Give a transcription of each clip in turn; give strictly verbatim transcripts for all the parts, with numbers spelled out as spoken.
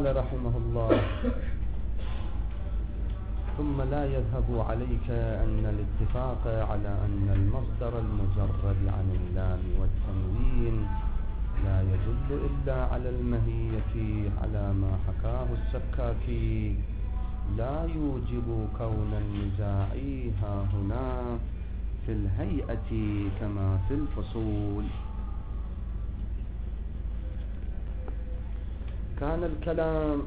قال رحمه الله: ثم لا يذهب عليك أن الاتفاق على أن المصدر المجرد عن اللام والتنوين لا يدل إلا على المهية على ما حكاه السكاكي لا يوجب كون النزاع ها هنا في الهيئة كما في الفصول. كان الكلام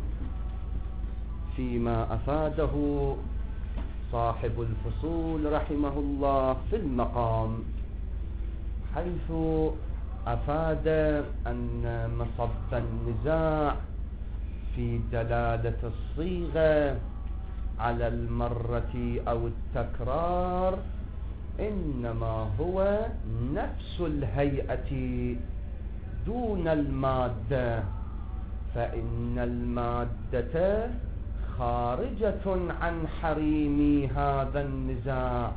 فيما أفاده صاحب الفصول رحمه الله في المقام، حيث أفاد أن مصب النزاع في دلالة الصيغة على المرة أو التكرار إنما هو نفس الهيئة دون المادة، فإن المادة خارجة عن حريم هذا النزاع،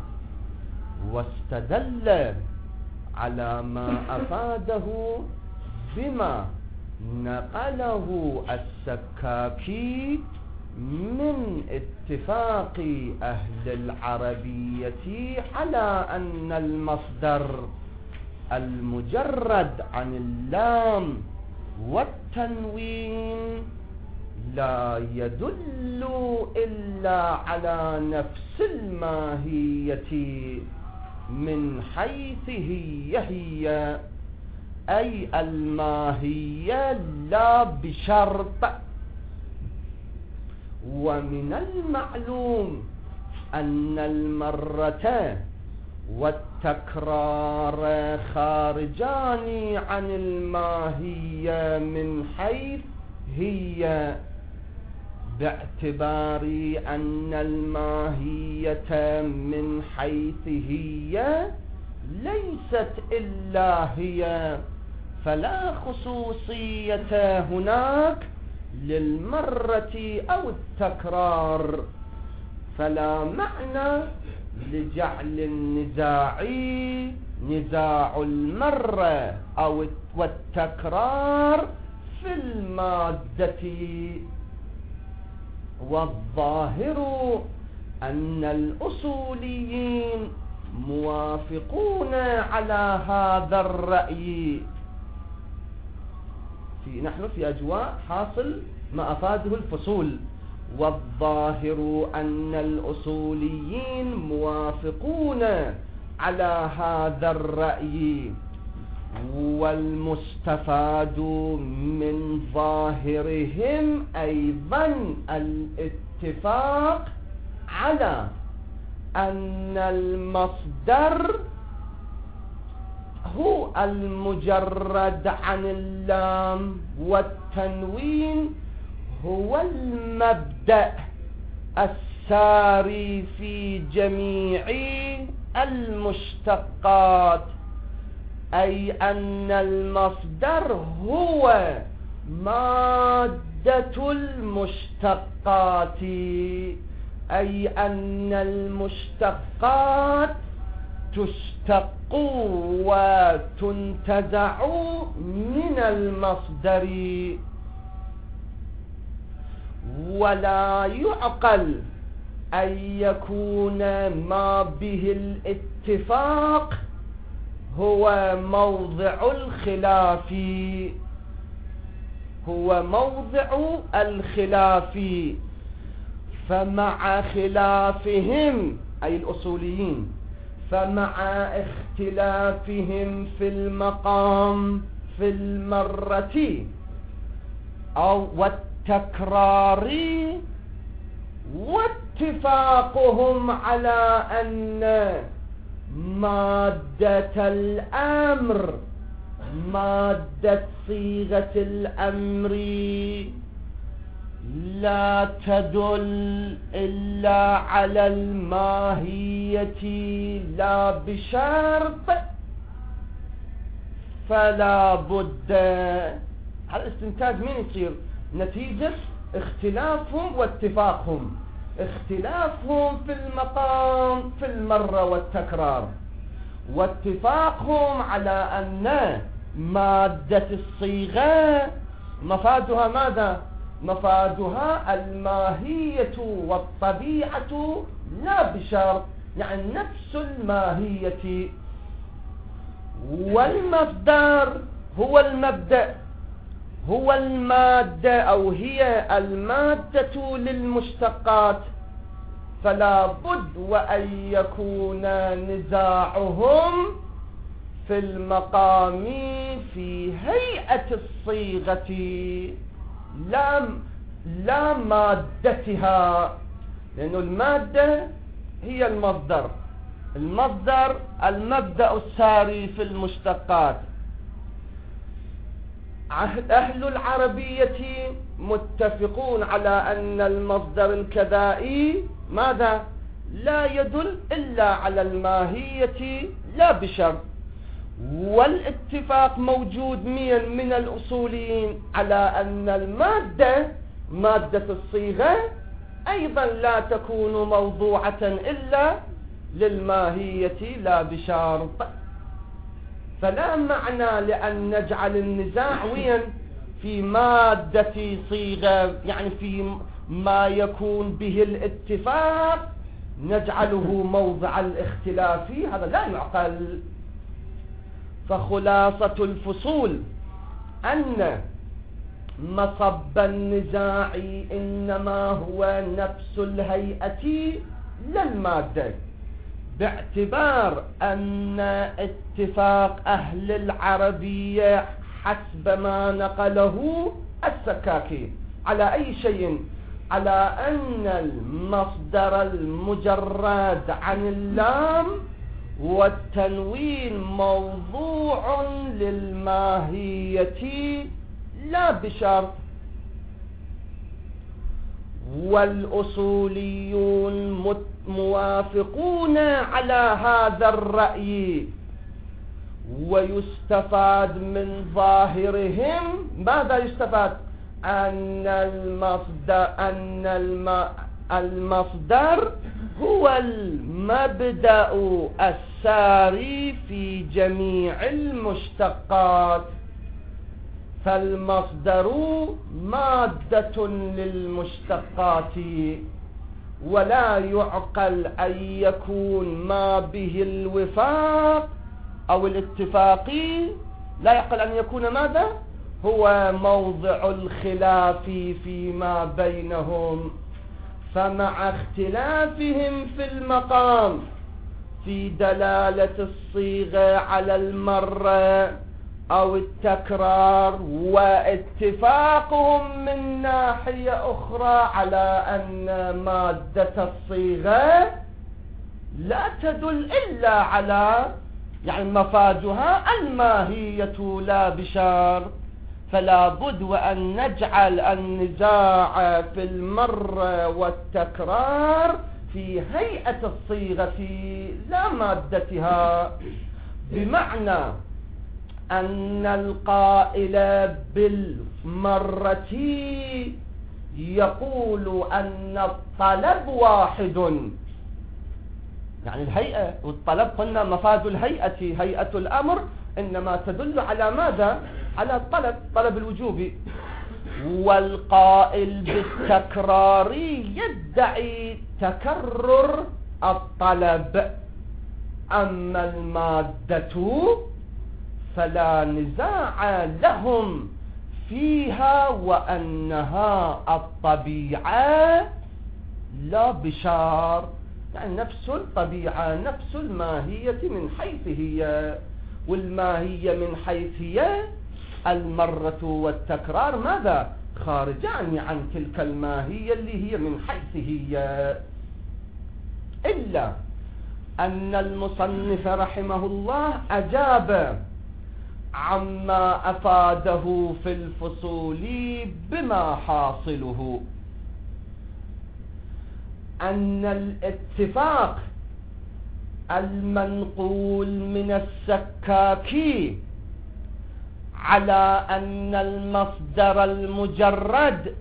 واستدل على ما أفاده بما نقله السكاكي من اتفاق أهل العربية على أن المصدر المجرد عن اللام والتنوين لا يدل إلا على نفس الماهية من حيث هي هي، أي الماهية لا بشرط. ومن المعلوم أن المرة والتكرار خارجان عن الماهية من حيث هي، باعتبار أن الماهية من حيث هي ليست إلا هي، فلا خصوصية هناك للمرة أو التكرار، فلا معنى لجعل النزاع نزاع المرة أو والتكرار في المادة. والظاهر أن الأصوليين موافقون على هذا الرأي. في نحن في أجواء حاصل ما أفاده الفصول. والظاهر أن الأصوليين موافقون على هذا الرأي، والمستفاد من ظاهرهم أيضا الاتفاق على أن المصدر هو المجرد عن اللام والتنوين هو المبدأ الساري في جميع المشتقات، أي أن المصدر هو مادة المشتقات، أي أن المشتقات تشتق وتنتزع من المصدر، ولا يعقل أن يكون ما به الاتفاق هو موضع الخلاف هو موضع الخلاف فمع خلافهم أي الأصوليين، فمع اختلافهم في المقام في المرة أو والتكرار، واتفاقهم على أن مادة الأمر مادة صيغة الأمر لا تدل إلا على الماهية لا بشرط، فلا بد. هذا الاستنتاج من يصير نتيجة اختلافهم واتفاقهم، اختلافهم في المقام في المرة والتكرار، واتفاقهم على أن مادة الصيغة مفادها ماذا؟ مفادها الماهية والطبيعة لا بشرط، يعني نفس الماهية. والمصدر هو المبدأ، هو المادة أو هي المادة للمشتقات، فلا بد وأن يكون نزاعهم في المقام في هيئة الصيغة لا لا مادتها، لأن المادة هي المصدر، المصدر المبدأ الساري في المشتقات. أهل العربية متفقون على أن المصدر الكذائي ماذا؟ لا يدل إلا على الماهية لا بشرط. والاتفاق موجود من من الأصوليين على أن المادة مادة الصيغة أيضا لا تكون موضوعة إلا للماهية لا بشرط. فلا معنى لأن نجعل النزاع وين في مادة صيغة، يعني في ما يكون به الاتفاق نجعله موضع الاختلاف، هذا لا يعقل. فخلاصة الفصول أن مصب النزاع إنما هو نفس الهيئة لا المادة، باعتبار أن اتفاق أهل العربية حسب ما نقله السكاكي على أي شيء؟ على أن المصدر المجرد عن اللام والتنوين موضوع للماهية لا بشرط. والأصوليون موافقون على هذا الرأي، ويستفاد من ظاهرهم ماذا يستفاد؟ أن المصدر أن الم المصدر هو المبدأ الساري في جميع المشتقات، فالمصدر مادة للمشتقات، ولا يعقل أن يكون ما به الوفاق أو الاتفاق، لا يعقل أن يكون ماذا؟ هو موضع الخلاف فيما بينهم. فمع اختلافهم في المقام في دلالة الصيغة على المرة أو التكرار، واتفاقهم من ناحية أخرى على أن مادة الصيغة لا تدل إلا على يعني مفادها الماهية لا بشرط، فلا بد وأن نجعل النزاع في المرة والتكرار في هيئة الصيغة لا مادتها، بمعنى أن القائل بالمرة يقول أن الطلب واحد، يعني الهيئة والطلب قلنا مفاد الهيئة، هيئة الأمر إنما تدل على ماذا؟ على الطلب، طلب الوجوب. والقائل بالتكرار يدعي تكرر الطلب، أما المادة فلا نزاع لهم فيها، وأنها الطبيعة لا بشار، يعني نفس الطبيعة نفس الماهية من حيث هي، والماهية من حيث هي المرة والتكرار ماذا؟ خارجان عن تلك الماهية اللي هي من حيث هي. إلا أن المصنف رحمه الله أجاب عما أفاده في الفصول بما حاصله أن الاتفاق المنقول من السكاكي على أن المصدر المجرد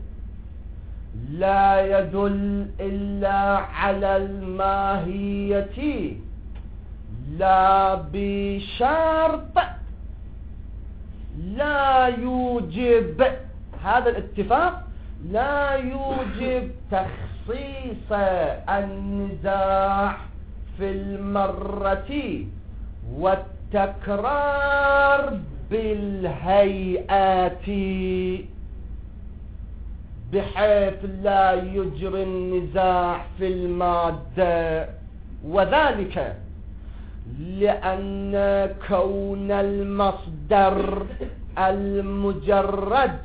لا يدل إلا على الماهية لا بشرط لا يوجب، هذا الاتفاق لا يوجب تخصيص النزاع في المرة والتكرار بالهيئات، بحيث لا يجري النزاع في المادة، وذلك لأن كون المصدر المجرد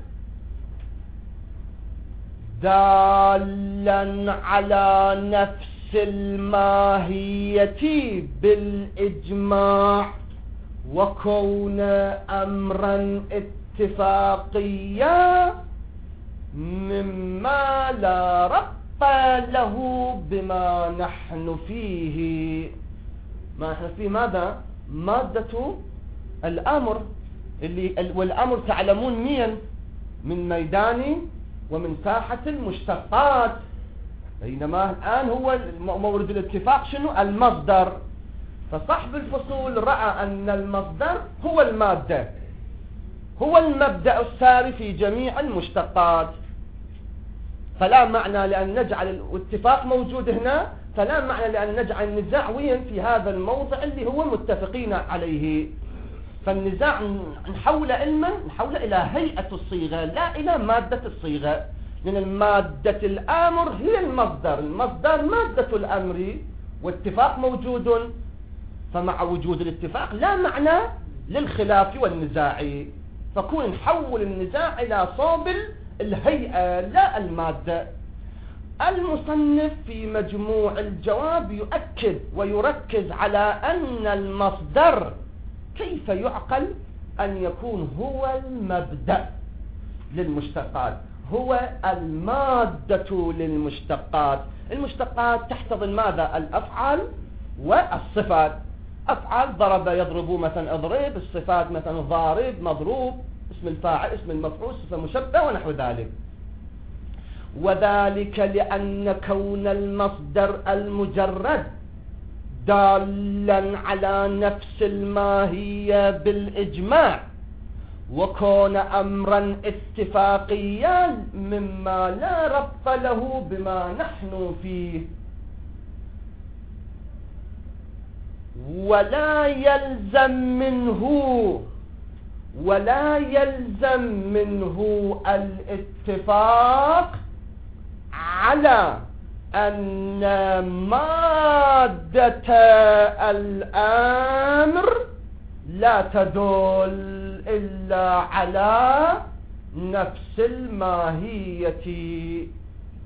دالا على نفس الماهية بالإجماع، وكون أمرا اتفاقيا مما لا ربط له بما نحن فيه. ما نحن فيه ماذا؟ مادة الأمر، اللي والأمر تعلمون مين؟ من ميدان ومن ساحة المشتقات، بينما الآن هو مورد الاتفاق شنو؟ المصدر. فصاحب الفصول رأى أن المصدر هو المادة، هو المبدأ الساري في جميع المشتقات، فلا معنى لأن نجعل الاتفاق موجود هنا، فلا معنى لأن نجعل النزاع وين في هذا الموضع اللي هو متفقين عليه. فالنزاع نحول علما نحول إلى هيئة الصيغة لا إلى مادة الصيغة، لأن المادة الآمر هي المصدر، المصدر مادة الأمر، واتفاق موجود، فمع وجود الاتفاق لا معنى للخلاف والنزاع، فكون نحول النزاع إلى صوب الهيئة لا المادة. المصنف في مجموع الجواب يؤكد ويركز على أن المصدر كيف يعقل أن يكون هو المبدأ للمشتقات، هو المادة للمشتقات. المشتقات تحتضن ماذا؟ الأفعال والصفات. أفعال ضرب يضرب مثلا اضرب، الصفات مثلا ضارب مضروب، اسم الفاعل اسم المفعول صفة مشبه ونحو ذلك. وذلك لأن كون المصدر المجرد دالا على نفس الماهية بالإجماع، وكون أمرا اتفاقيا مما لا ربط له بما نحن فيه، ولا يلزم منه ولا يلزم منه الاتفاق على أن مادة الأمر لا تدل إلا على نفس الماهية،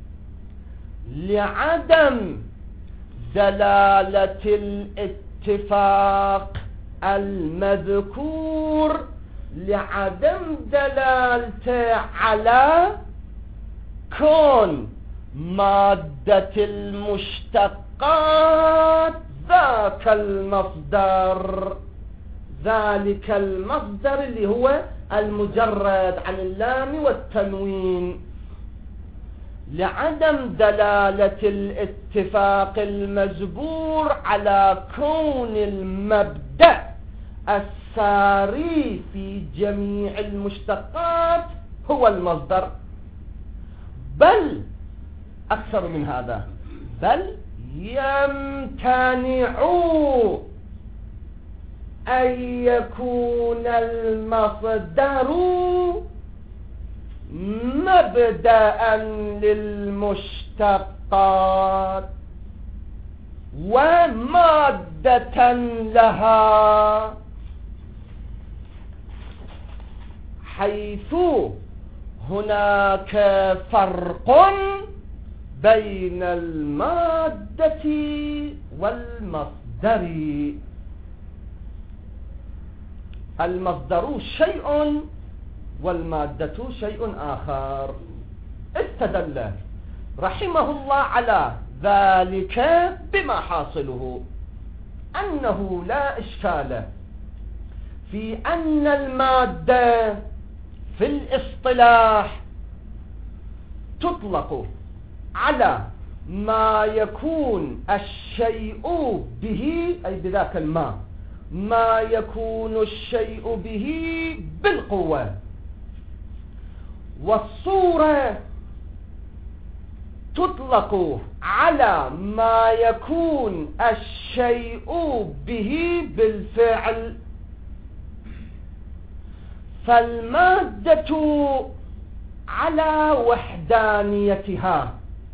لعدم دلالة الاتفاق المذكور، لعدم دلالته على كون مادة المشتقات ذاك المصدر، ذلك المصدر اللي هو المجرد عن اللام والتنوين، لعدم دلالة الاتفاق المجبور على كون المبدأ الساري في جميع المشتقات هو المصدر، بل أكثر من هذا، بل يمتنع أن يكون المصدر مبدأ للمشتقات ومادة لها، حيث هناك فرق بين المادة والمصدر. المصدر شيء والمادة شيء آخر. استدل رحمه الله على ذلك بما حاصله أنه لا إشكال في أن المادة في الاصطلاح تطلق على ما يكون الشيء به، أي بذاك الماء، ما يكون الشيء به بالقوة، والصورة تطلق على ما يكون الشيء به بالفعل. فالمادة على وحدانيتها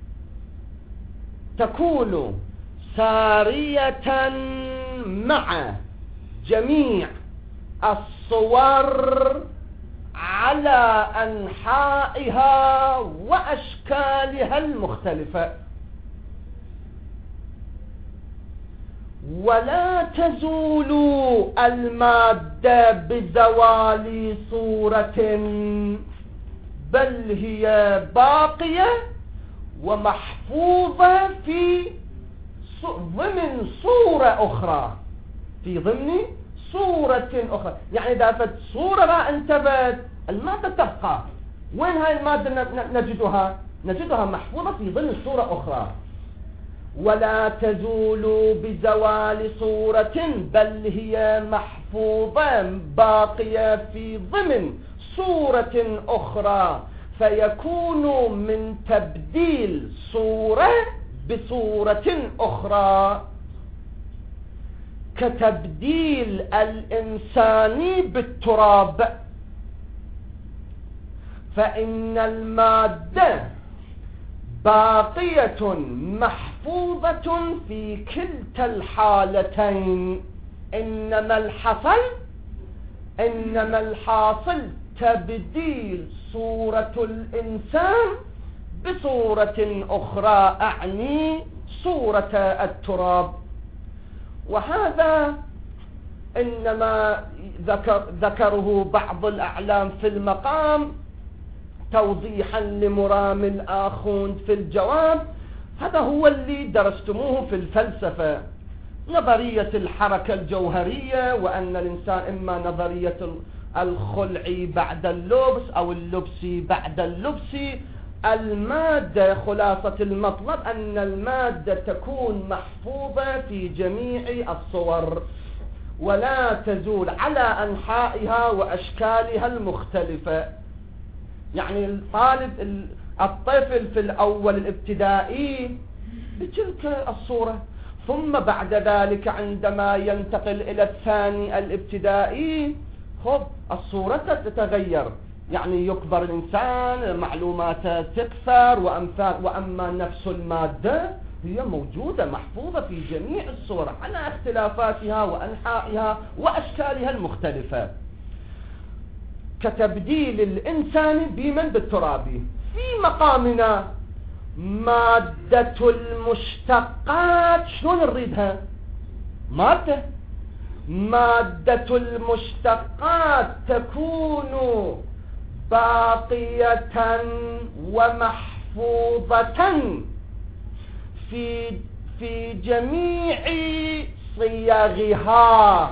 تكون سارية مع جميع الصور على أنحائها وأشكالها المختلفة، ولا تزول المادة بزوال صورة، بل هي باقية ومحفوظة في ضمن صورة أخرى، في ضمن صورة أخرى. يعني إذا فت صورة ما انتبت المادة تبقى. وين هاي المادة نجدها؟ نجدها محفوظة في ضمن صورة أخرى. ولا تزول بزوال صورة، بل هي محفوظة باقية في ضمن صورة أخرى، فيكون من تبديل صورة بصورة أخرى، كتبديل الإنسان بالتراب. فإن المادة باقية محفوظة في كلتا الحالتين، إنما الحصل إنما الحاصل تبديل صورة الإنسان بصورة أخرى، أعني صورة التراب. وهذا إنما ذكر ذكره بعض الأعلام في المقام توضيحا لمرام الآخوند في الجواب. هذا هو اللي درستموه في الفلسفة، نظرية الحركة الجوهرية، وأن الإنسان إما نظرية الخلع بعد اللبس أو اللبس بعد اللبس. المادة خلاصة المطلب أن المادة تكون محفوظة في جميع الصور ولا تزول على أنحائها وأشكالها المختلفة. يعني الطالب الطفل في الأول الابتدائي بتلك الصورة، ثم بعد ذلك عندما ينتقل إلى الثاني الابتدائي خب الصورة تتغير، يعني يكبر الإنسان، معلوماته تكثر وأمثال. وأما نفس المادة هي موجودة محفوظة في جميع الصور على اختلافاتها وأنحائها وأشكالها المختلفة، كتبديل الإنسان بمن بالتراب. في مقامنا مادة المشتقات شلون نريدها؟ مادة مادة المشتقات تكون باقية ومحفوظة في في جميع صيغها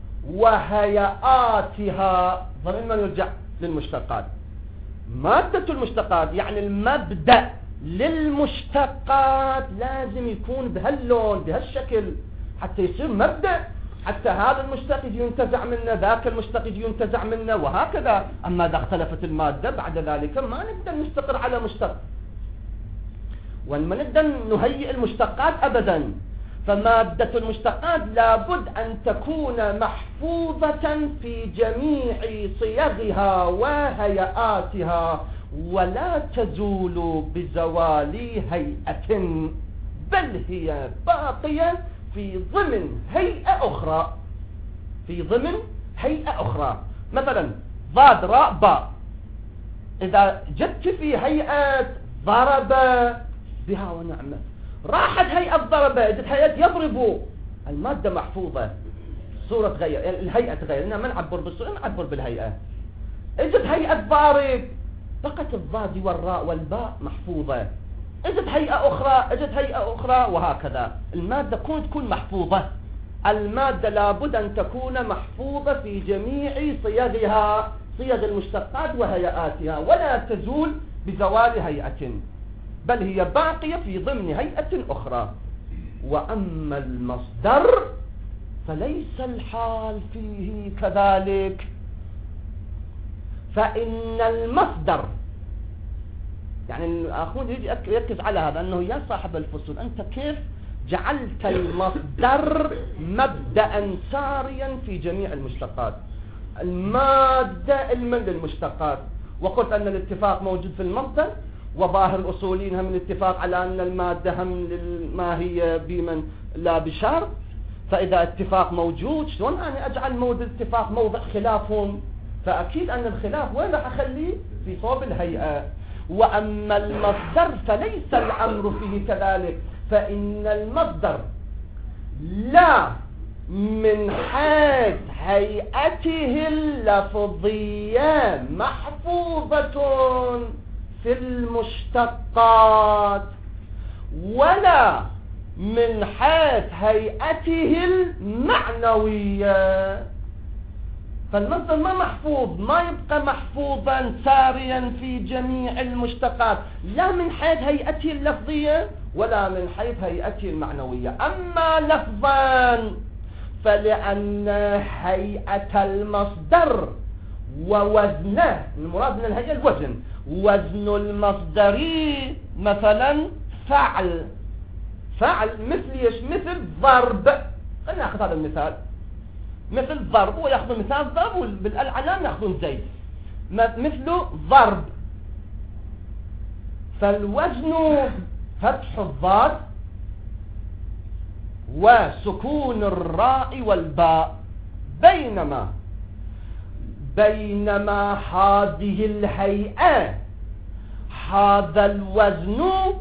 وهيئاتها. ضمن ما نرجع للمشتقات، مادة المشتقات يعني المبدأ للمشتقات لازم يكون بهاللون بهالشكل حتى يصير مبدأ، حتى هذا المشتق يجي ينتزع منه، ذاك المشتق يجي ينتزع منه، وهكذا. أما إذا اختلفت المادة بعد ذلك ما نقدر نستقر على مشتق، وما نقدر نهيئ المشتقات أبدا. فمادة المشتقات لابد أن تكون محفوظة في جميع صيغها وهيئاتها، ولا تزول بزوال هيئة، بل هي باقية في ضمن هيئة أخرى في ضمن هيئة أخرى. مثلا ضاد راء باء، إذا جدت في هيئة ضرب بها ونعمة، راحت هيئة ضرب، اجت هيئة يضرب، المادة محفوظة، الصورة تغير، الهيئة تغير، إننا ما نعبر بالصورة، نعبر بالهيئة. اجت هيئة ضارب، بقت الضاد والراء والباء محفوظة. اجت هيئة أخرى، اجت هيئة أخرى، وهكذا. المادة تكون تكون محفوظة. المادة لابد أن تكون محفوظة في جميع صيغها، صيغ المشتقات وهيئاتها، ولا تزول بزوال هيئة، بل هي باقية في ضمن هيئة أخرى. وأما المصدر فليس الحال فيه كذلك، فإن المصدر يعني الآخرون يجي يركز على هذا، أنه يا صاحب الفصول أنت كيف جعلت المصدر مبدأ ساريا في جميع المشتقات، المادة المن للمشتقات، وقلت أن الاتفاق موجود في المصدر، وظاهر الأصوليين هم الاتفاق على أن المادة هم للماهية بمن لا بشرط. فإذا اتفاق موجود شلون أنا أجعل موضع الاتفاق موضع خلافهم؟ فأكيد أن الخلاف وين راح أخليه؟ في صوب الهيئة. وأما المصدر فليس الأمر فيه كذلك، فإن المصدر لا من حيث هيئته اللفظية محفوظة في المشتقات، ولا من حيث هيئته المعنوية. فالمصدر ما محفوظ، ما يبقى محفوظا ساريا في جميع المشتقات، لا من حيث هيئته اللفظية ولا من حيث هيئته المعنوية. أما لفظا فلأن هيئة المصدر ووزنه، المراد من الهيئة الوزن، وزن المصدري مثلا فعل، فعل مثل يش مثل ضرب. خلينا ناخذ هذا المثال، مثل ضرب، ويأخذون مثال ضرب وبالعلام يأخذون زيد، مثله ضرب. فالوزن فتح الضاد وسكون الراء والباء، بينما بينما هذه الهيئة هذا الوزن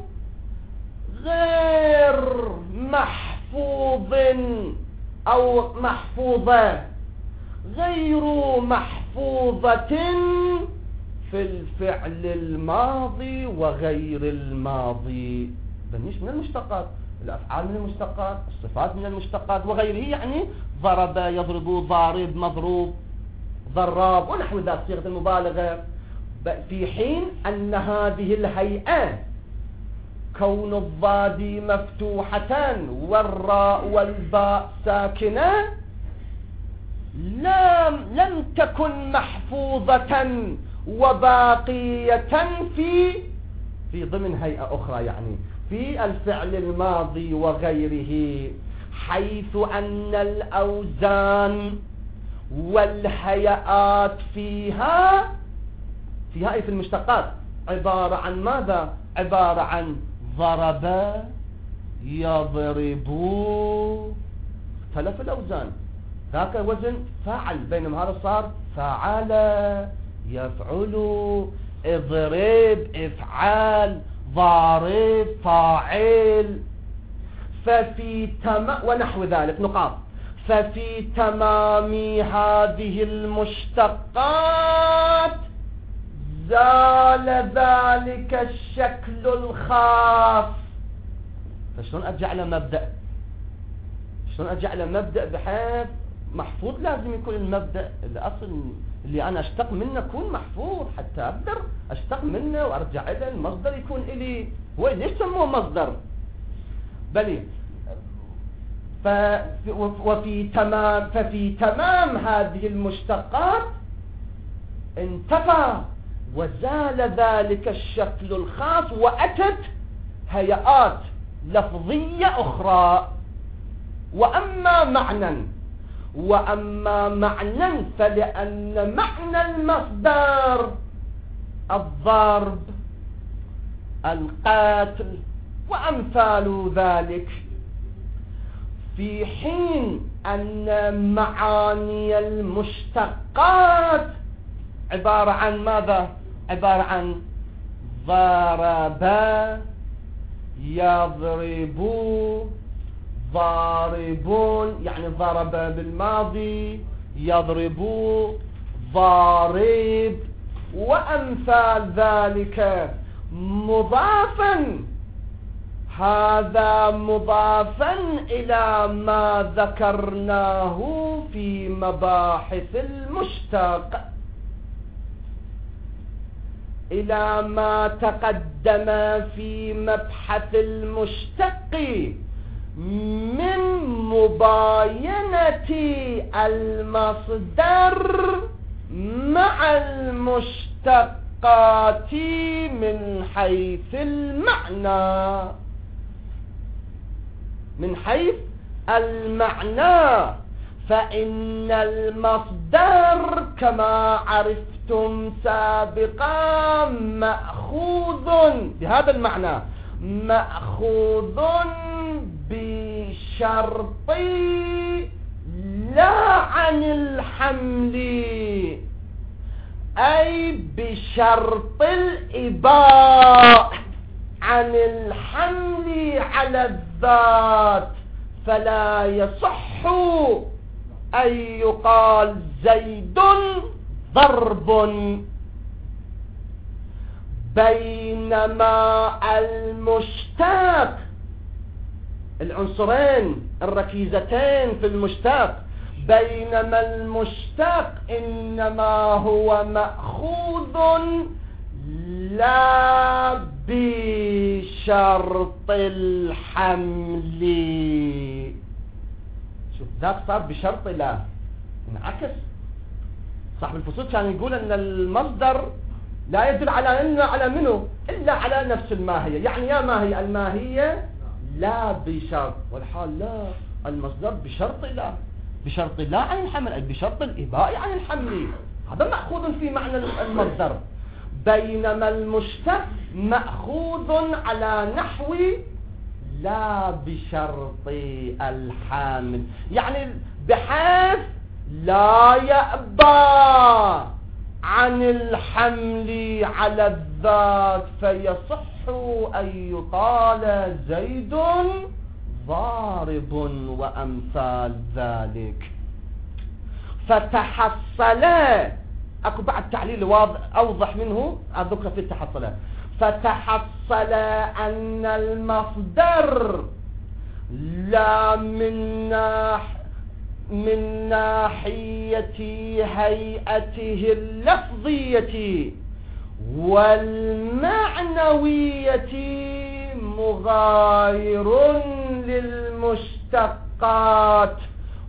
غير محفوظ أو محفوظة، غير محفوظة في الفعل الماضي وغير الماضي. بنيش من المشتقات، الأفعال من المشتقات، الصفات من المشتقات وغيره، يعني ضرب يضرب، ضارب مضروب، ضراب ونحو ذلك صيغة المبالغة. في حين أن هذه الهيئة كون الضاد مفتوحة والراء والباء ساكنة لم لم تكن محفوظة وباقية في في ضمن هيئة أخرى، يعني في الفعل الماضي وغيره، حيث أن الأوزان والهيئات فيها فيها أي في المشتقات عبارة عن ماذا؟ عبارة عن ضرب يضرب، اختلف الأوزان، ذاك وزن فاعل بينما هذا صار فعل يفعل، اضرب افعال، ضارب فاعل. ففي تمام ونحو ذلك نقاط. ففي تمام هذه المشتقات زال ذلك الشكل الخاص. فشلون أجعل مبدأ شلون أجعل مبدأ بحيث محفوظ؟ لازم يكون المبدأ الأصل اللي أنا أشتق منه يكون محفوظ حتى أقدر أشتق منه وأرجع إلى المصدر يكون إلي. هو ليش سموه مصدر؟ بلي وفي تمام ففي تمام هذه المشتقات انتفى وزال ذلك الشكل الخاص، وأتت هيئات لفظية أخرى. وأما معنى وأما معنى فلأن معنى المصدر الضرب، القتل وأمثال ذلك، في حين أن معاني المشتقات عبارة عن ماذا؟ عبارة عن ضرب يضرب، ضاربون يعني ضرب بالماضي، يضرب ضارب وأمثال ذلك، مضافا، هذا مضافا إلى ما ذكرناه في مباحث المشتق، إلى ما تقدم في مبحث المشتق من مباينة المصدر مع المشتق المشتقات من حيث المعنى، من حيث المعنى، فإن المصدر كما عرفتم سابقا مأخوذ بهذا المعنى، مأخوذ بشرط لا عن الحمل، أي بشرط الإباء عن الحمل على الذات، فلا يصح أن يقال زيد ضرب، بينما المشتق، العنصرين الركيزتين في المشتق، بينما المشتق إنما هو مأخوذ لا بشرط الحمل. شوف ذاك صار بشرط لا، انعكس. صاحب الفصول كان يقول ان المصدر لا يدل على إلا على منه إلا على نفس الماهية، يعني يا ماهية الماهية لا بشرط، والحال لا، المصدر بشرط لا، بشرط لا عن الحمل، أي بشرط الإباء عن الحمل، هذا مأخوذ في معنى المصدر. بينما المشتق مأخوذ على نحو لا بشرط الحامل، يعني بحيث لا يأبى عن الحمل على الذات، فيصح أن يقال زيد ضارب وأمثال ذلك. فتحصل، أكو بعد تعليل واضح أوضح منه أذكر في التحصل، فتحصل أن المصدر لا من ناح من ناحية هيئته اللفظية والمعنوية مغاير للمشتقات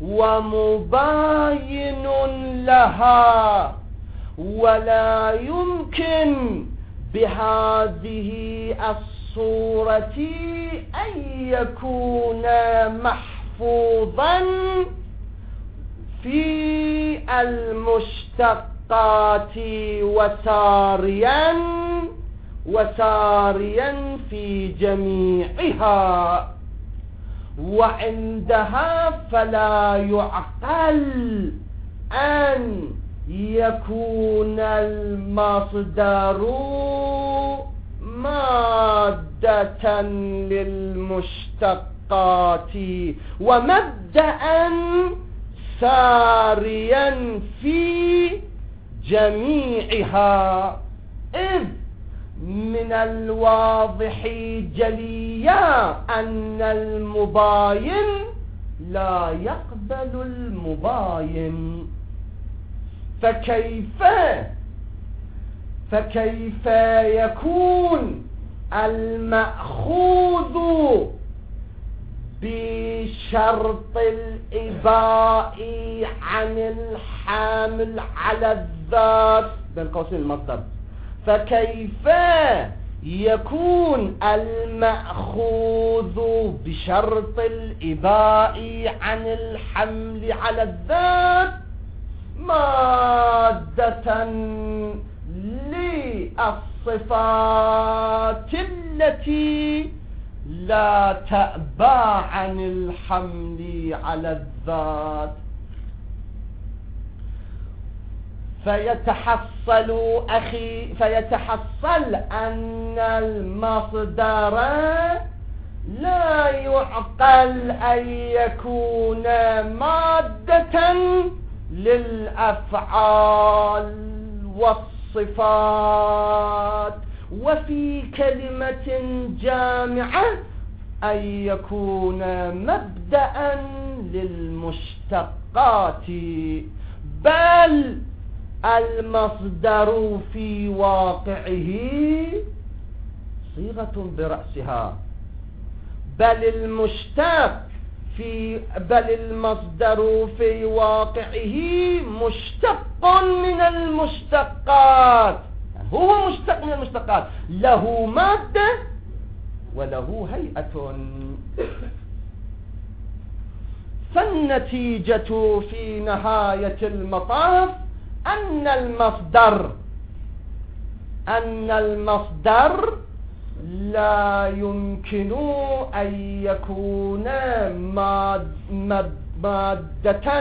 ومباين لها، ولا يمكن بهذه الصورة أن يكون محفوظا في المشتقات وساريا وساريا في جميعها، وعندها فلا يعقل أن يكون المصدر مادة للمشتقات ومبدأ ساريا في جميعها، إذ من الواضح جليا أن المباين لا يقبل المباين، فكيف فكيف يكون المأخوذ بشرط الإباء عن الحامل على الذات بين قوسين المصدر، فكيف يكون المأخوذ بشرط الإباء عن الحمل على الذات مادة للصفات التي لا تأبى عن الحمل على الذات؟ فيتحصل أخي فيتحصل أن المصدر لا يعقل أن يكون مادة للأفعال والصفات، وفي كلمة جامعة أن يكون مبدأ للمشتقات، بل المصدر في واقعه صيغة برأسها، بل المشتق في بل المصدر في واقعه مشتق من المشتقات، يعني هو مشتق من المشتقات، له مادة وله هيئة. فالنتيجة في نهاية المطاف أن المصدر أن المصدر لا يمكن أن يكون مادة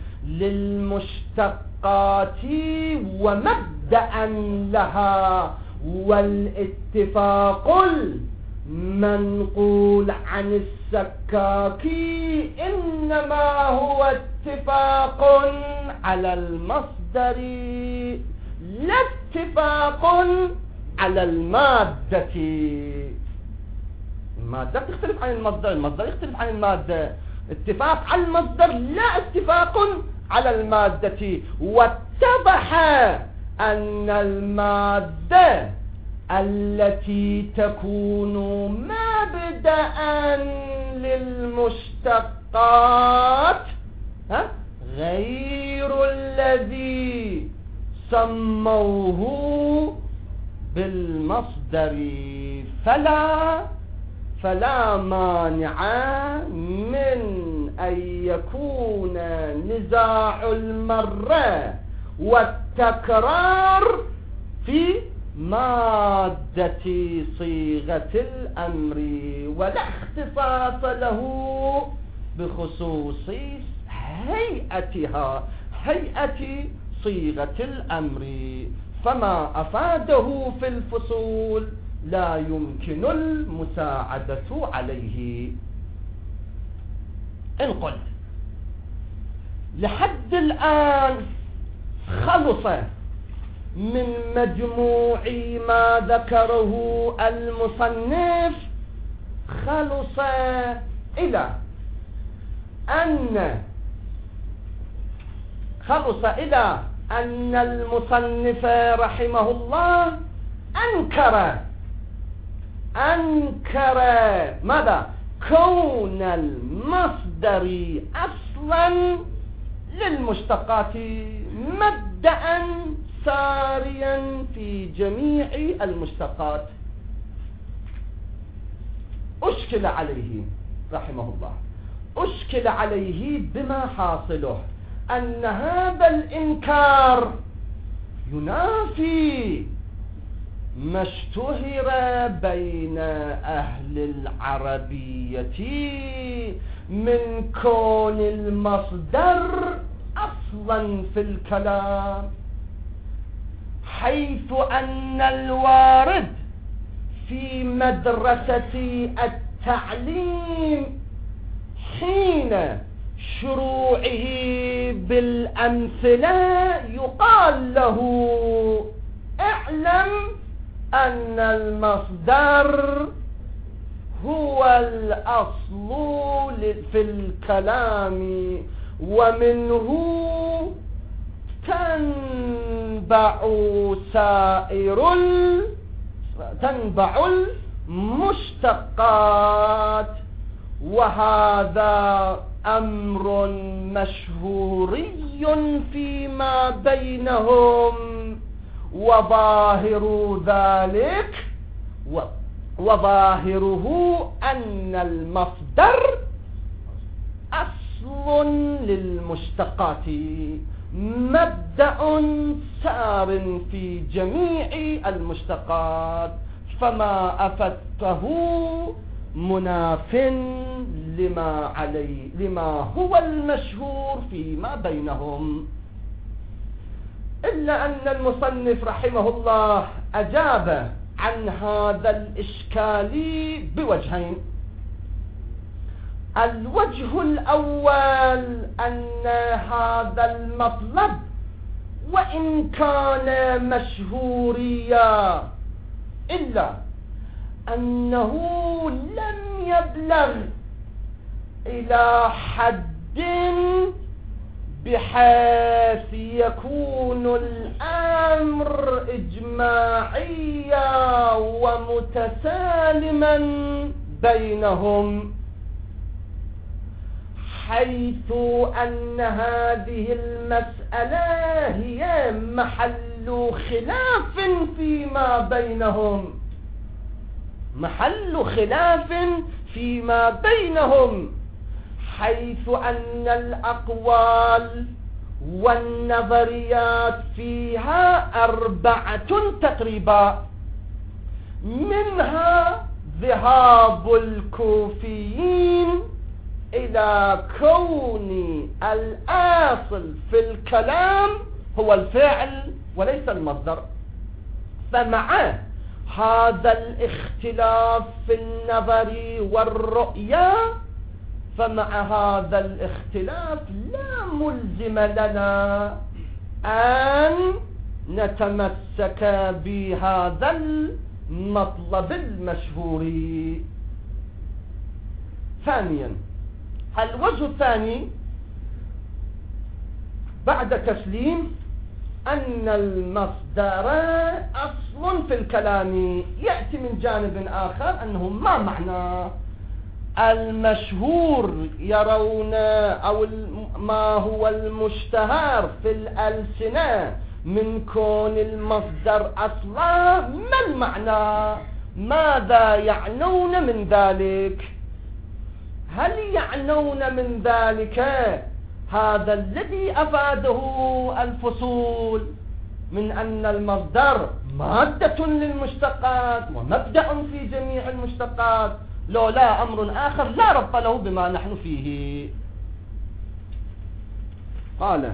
للمشتقات ومبدأ لها. والاتفاق المنقول عن السكاكي إنما هو اتفاق على المصدر لا اتفاق على المادة. المادة تختلف عن المصدر، المصدر يختلف عن المادة. اتفاق على المصدر لا اتفاق على المادة. واتضح أن المادة التي تكون مبدأ للمشتقات غير الذي سموه بالمصدر، فلا فلا مانع من أن يكون نزاع المرة والتكرار في مادة صيغة الأمر، ولا اختصاص له بخصوص هيئتها، هيئة صيغة الأمر. فما أفاده في الفصول لا يمكن المساعدة عليه. إن قلت لحد الآن خلص من مجموع ما ذكره المصنف، خلص إلى أن خلص إلى أن المصنف رحمه الله أنكر أنكر ماذا؟ كون المصدر أصلا للمشتقات مبدأ ساريا في جميع المشتقات. أشكل عليه رحمه الله أشكل عليه بما حاصله أن هذا الإنكار ينافي ما اشتهر بين أهل العربية من كون المصدر أصلا في الكلام، حيث أن الوارد في مدرسة التعليم حين شروعه بالأمثلة يقال له اعلم أن المصدر هو الأصل في الكلام، ومنه تنبع سائر تنبع المشتقات. وهذا أمر مشهوري فيما بينهم، وظاهر ذلك وظاهره أن المصدر أصل للمشتقات مبدأ سار في جميع المشتقات، فما أفدته مناف لما عليه لما هو المشهور فيما بينهم. إلا أن المصنف رحمه الله أجاب عن هذا الإشكال بوجهين. الوجه الأول أن هذا المطلب وإن كان مشهوريا إلا أنه لم يبلغ إلى حد بحيث يكون الأمر إجماعيا ومتسالما بينهم، حيث أن هذه المسألة هي محل محل خلاف فيما بينهم، محل خلاف فيما بينهم، حيث أن الأقوال والنظريات فيها أربعة تقريبا، منها ذهاب الكوفيين إلى كون الأصل في الكلام هو الفعل وليس المصدر. فمع هذا الاختلاف في النظر والرؤية، فمع هذا الاختلاف لا ملزم لنا أن نتمسك بهذا المطلب المشهور. ثانيا، الوجه الثاني بعد تسليم أن المصدر أصل في الكلام، يأتي من جانب آخر أنه ما معنى المشهور يرون أو ما هو المشتهر في الألسنة من كون المصدر أصلا، ما المعنى؟ ماذا يعنون من ذلك؟ هل يعنون من ذلك هذا الذي أفاده الفصول من أن المصدر مادة للمشتقات ومبدأ في جميع المشتقات، لو لا أمر آخر لا ربط له بما نحن فيه؟ قال: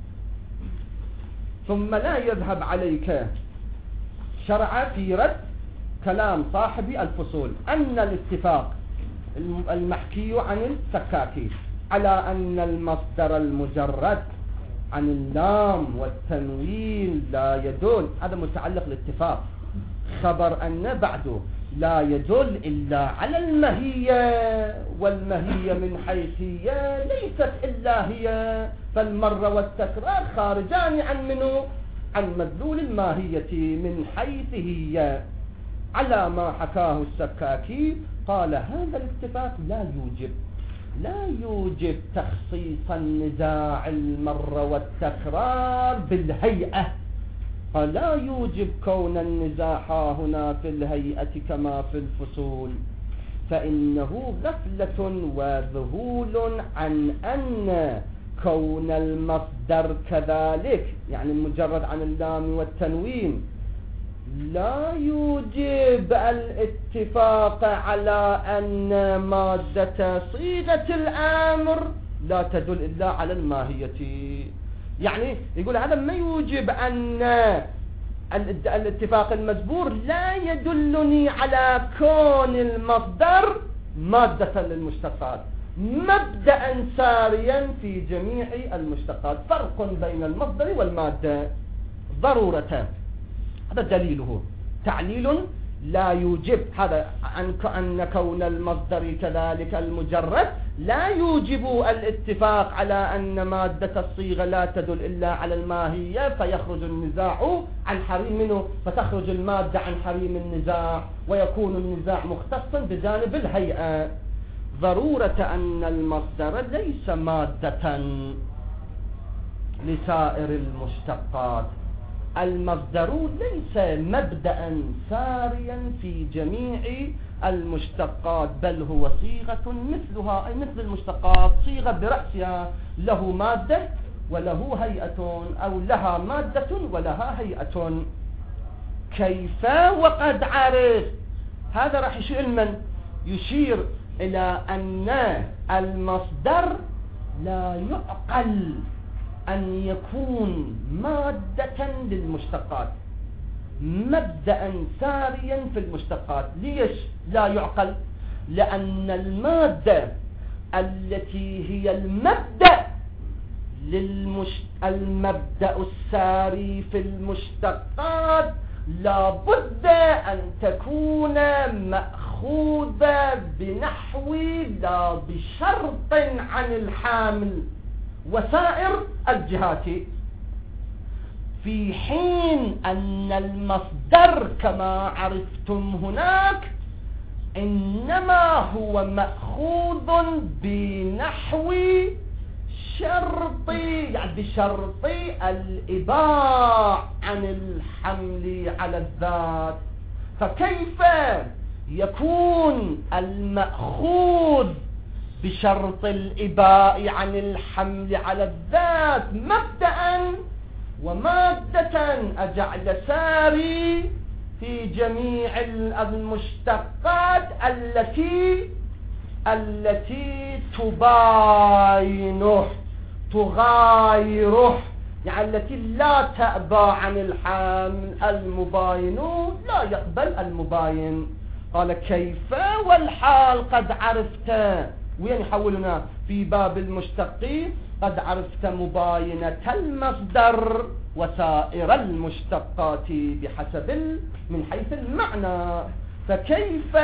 ثم لا يذهب عليك شرع في رد كلام صاحب الفصول أن الاتفاق المحكي عن السكاكي على أن المصدر المجرد عن اللام والتنوين لا يدل، هذا متعلق الاتفاق، خبر أن بعده لا يدل إلا على الماهية، والماهية من حيث هي ليست إلا هي، فالمرة والتكرار خارجان عن منه عن مدلول الماهية من حيث هي، على ما حكاه السكاكي. قال: هذا الاتفاق لا يوجب لا يوجب تخصيص النزاع المرة والتكرار بالهيئة، قال: لا يوجب كون النزاع هنا في الهيئة كما في الفصول، فإنه غفلة وذهول عن أن كون المصدر كذلك، يعني المجرد عن اللام والتنوين، لا يوجب الاتفاق على أن مادة صيغة الأمر لا تدل إلا على الماهية. يعني يقول هذا ما يوجب أن الاتفاق المجبور لا يدلني على كون المصدر مادة للمشتقات، مبدأ ساريا في جميع المشتقات، فرق بين المصدر والمادة ضرورة. هذا دليله. تعليل: لا يوجب هذا أن كون المصدر كذلك المجرد لا يوجب الاتفاق على أن مادة الصيغة لا تدل إلا على الماهية، فيخرج النزاع عن حريم منه، فتخرج المادة عن حريم النزاع، ويكون النزاع مختصا بجانب الهيئة. ضرورة أن المصدر ليس مادة لسائر المشتقات، المصدر ليس مبدأ ساريا في جميع المشتقات، بل هو صيغة مثلها، أي مثل المشتقات، صيغة برأسها، له مادة وله هيئة، أو لها مادة ولها هيئة. كيف وقد عرف؟ هذا راح يشير من يشير إلى أن المصدر لا يعقل أن يكون مادة للمشتقات، مبدأ ساريا في المشتقات. ليش لا يعقل؟ لأن المادة التي هي المبدأ للمش... المبدأ الساري في المشتقات لا بد أن تكون مأخوذة بنحو لا بشرط عن الحامل وسائر الجهات، في حين أن المصدر كما عرفتم هناك إنما هو مأخوذ بنحو شرط يعني بشرط الإباع عن الحمل على الذات. فكيف يكون المأخوذ بشرط الإباء عن الحمل على الذات مبدأ ومادة أجعل ساري في جميع المشتقات التي التي تباينه تغايره، يعني التي لا تأبى عن الحمل، المباين لا يقبل المباين. قال كيف والحال قد عرفت، وين يحولنا في باب المشتق، قد عرفت مباينة المصدر وسائر المشتقات بحسب من حيث المعنى. فكيف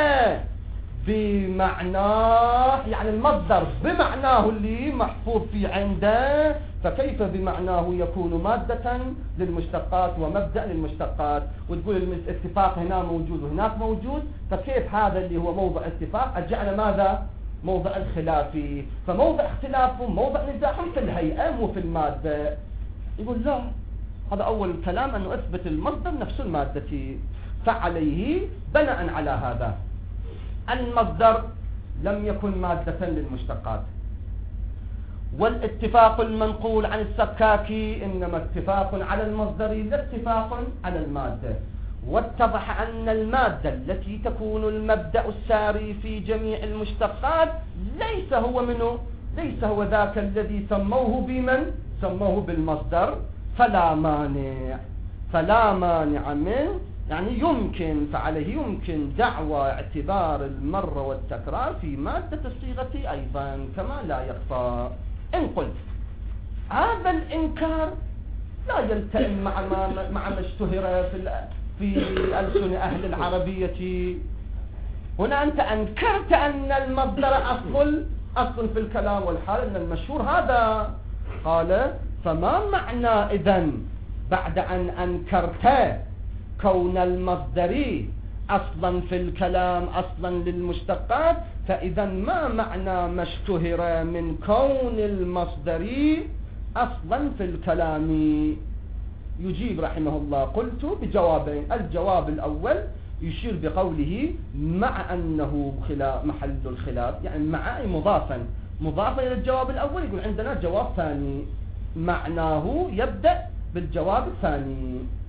بمعناه، يعني المصدر بمعناه اللي محفوظ في عنده، فكيف بمعناه يكون مادة للمشتقات ومبدأ للمشتقات؟ وتقول الاتفاق هنا موجود وهناك موجود، فكيف هذا اللي هو موضع اتفاق أجعل ماذا موضع الخلاف؟ فموضع اختلافهم موضع نزاعهم في الهيئة مو في المادة. يقول لا، هذا أول الكلام أنه أثبت المصدر نفس المادة، فعليه بناء على هذا المصدر لم يكن مادة للمشتقات، والاتفاق المنقول عن السكاكي إنما اتفاق على المصدر لا اتفاق على المادة. واتضح أن المادة التي تكون المبدأ الساري في جميع المشتقات ليس هو منه، ليس هو ذاك الذي سموه بمن سموه بالمصدر، فلا مانع فلا مانع منه، يعني يمكن فعليه يمكن دعوى اعتبار المرة والتكرار في مادة الصيغة أيضا كما لا يخفى. إن قلت هذا الإنكار لا يلتئم مع ما مع ما اشتهر في في ألسن أهل العربية. هنا أنت أنكرت أن المصدر أصل أصل في الكلام والحال، أن المشهور هذا. قال فما معنى إذن بعد أن أنكرت كون المصدر أصلا في الكلام أصلا للمشتقات، فإذا ما معنى ما اشتهر من كون المصدر أصلا في الكلام؟ يجيب رحمه الله قلت بجوابين. الجواب الأول يشير بقوله مع أنه خلاف محل الخلاف، يعني مع مضافا مضافا إلى الجواب الأول. يقول عندنا جواب ثاني معناه يبدأ بالجواب الثاني.